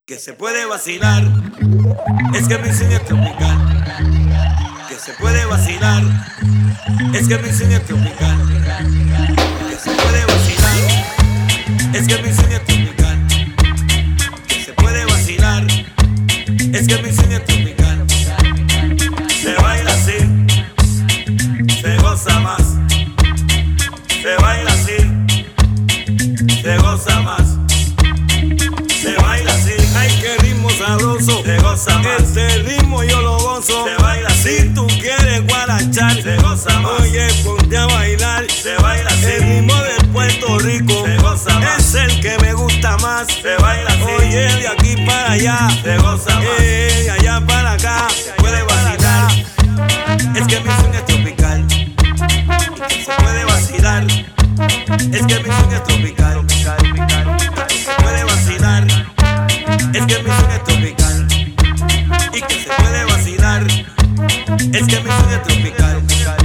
Que se puede vacilar, es que mi swing es tropical. Que se puede vacilar, es que mi swing es tropical. Que se puede vacilar, es que mi swing es tropical. Que se puede vacilar, es que mi swing es tropical. Se baila así, se goza más. Se baila así, se goza más. Se baila así, ay qué ritmo sabroso, se goza más. Este ritmo yo lo gozo, se baila así. Si tú quieres guarachar, se goza más. Oye, ponte a bailar, se baila así. El ritmo de Puerto Rico, se goza más. Es el que me gusta más, se baila así. Oye, de aquí para allá, se goza más. De allá para acá, se puede vacilar. Es que mi swing es tropical, y se puede vacilar. Es que mi swing es tropical, se puede vacilar. Es que mi swing es tropical y que se puede vacilar. Es que mi swing es tropical.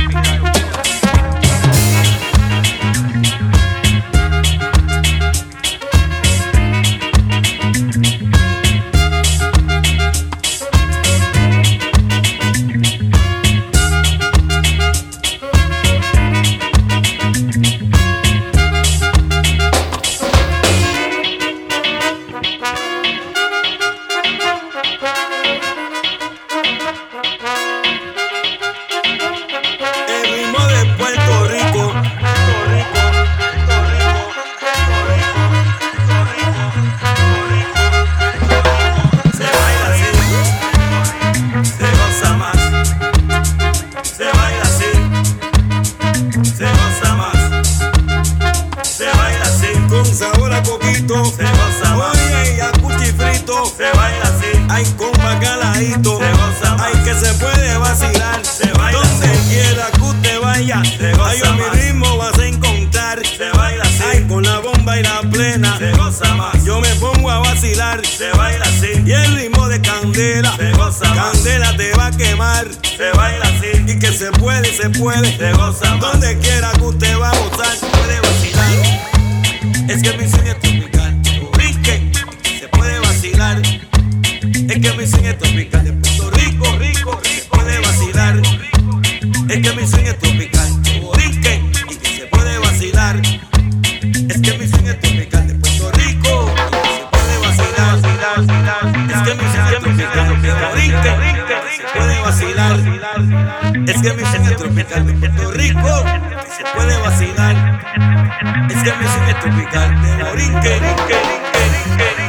Sabor a coquito, se goza más. Oye, y a cuchifrito, se baila así. Ay, con bacalaíto, se goza más. Ay, que se puede vacilar, se baila donde así. Quiera que usted vaya, se goza. Ay, a mi ritmo vas a encontrar, se baila así. Ay, con la bomba y la plena, se goza más. Yo me pongo a vacilar, se baila así. Y el ritmo de Candela, se goza más. Candela te va a quemar, se baila así. Y que se puede, se goza más. Donde quiera que usted va a gozar, se puede vacilar. Es que mi swing es tropical, brinque, se puede vacilar. Es que mi swing es tropical, de Puerto Rico, se puede vacilar. Es que mi swing es tropical, brinque, y que se puede vacilar. Es que mi swing es tropical, de Puerto Rico, y que se puede vacilar. Es que mi swing es tropical, brinque, se puede vacilar. Es que mi swing es tropical, de Puerto Rico, que se puede vacilar. Es que mi swing es tropical, de brinque.